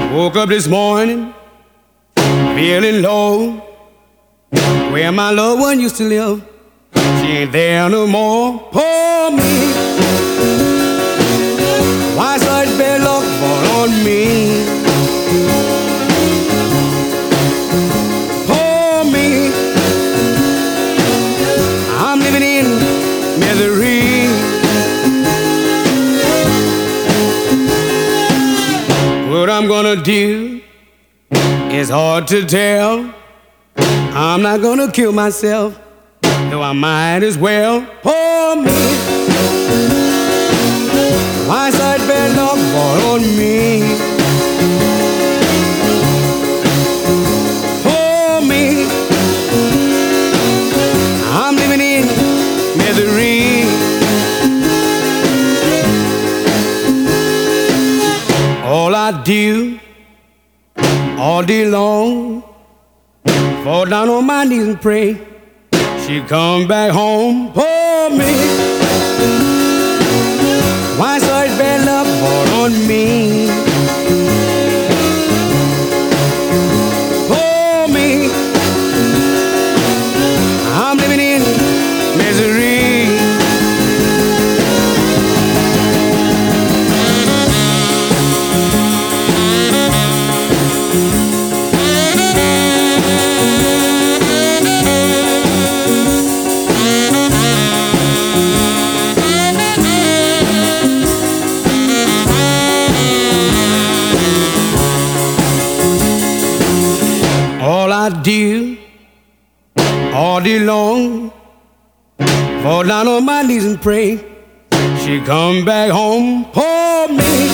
Woke up this morning, feeling low. Where my loved one used to live, she ain't there no more. Poor me, why such bad luck fall on me? Poor me, I'm living in misery. What I'm gonna do is hard to tell. I'm not gonna kill myself, though I might as well. Poor me, why such bad luck fall on me? Poor me, I'm living in misery. All I do all day long, fall down on my knees and pray she come back home. Poor me, why such bad luck fall on me? Poor me, I'm living in misery. All I do all day long, fall down on my knees and pray she come back home. Poor me,